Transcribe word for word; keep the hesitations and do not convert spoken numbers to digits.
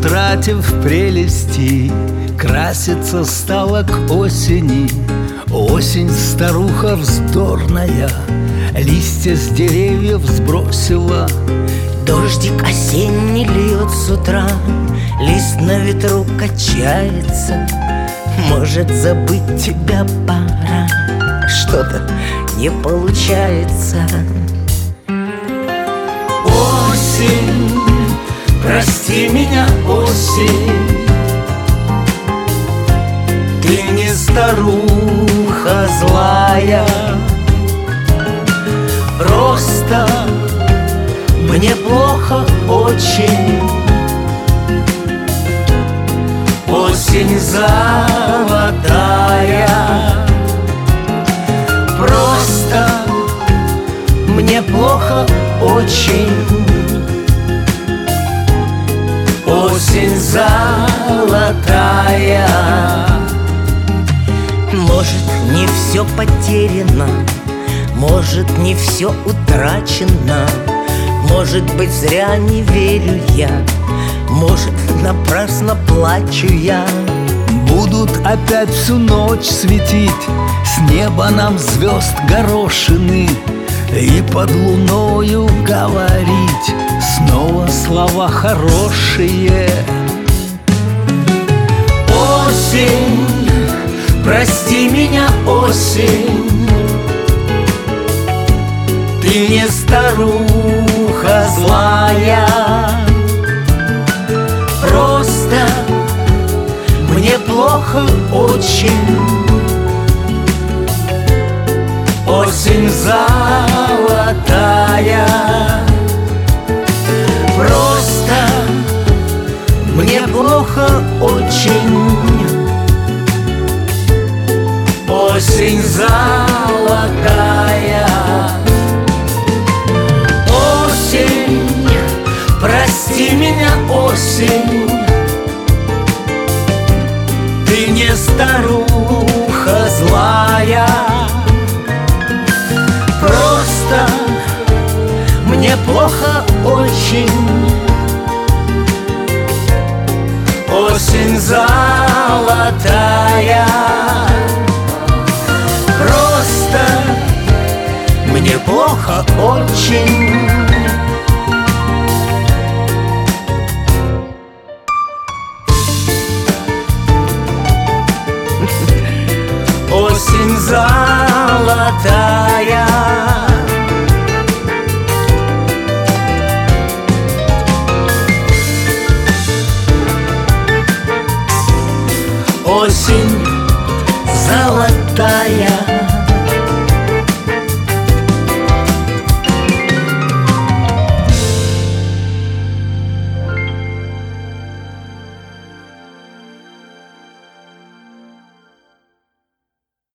утратив прелести, краситься стала к осени. Осень, старуха вздорная, листья с деревьев сбросила. Дождик осенний льет с утра, лист на ветру качается. Может, забыть тебя пора, что-то не получается. Осень, прости меня, осень, ты не старуха злая, просто мне плохо очень. Осень золотая, просто мне плохо очень. Осень золотая. Может, не все потеряно, может, не все утрачено. Может быть, зря не верю я, может, напрасно плачу я. Будут опять всю ночь светить с неба нам звезд горошины, и под луною говорить снова слова хорошие. Осень, прости меня, осень, ты не старуха злая, просто мне плохо очень. Осень золотая, просто мне плохо очень. Осень золотая. Осень, прости меня, осень, ты не старуха злая, просто мне плохо очень. Осень золотая, просто мне плохо очень. Осень золотая.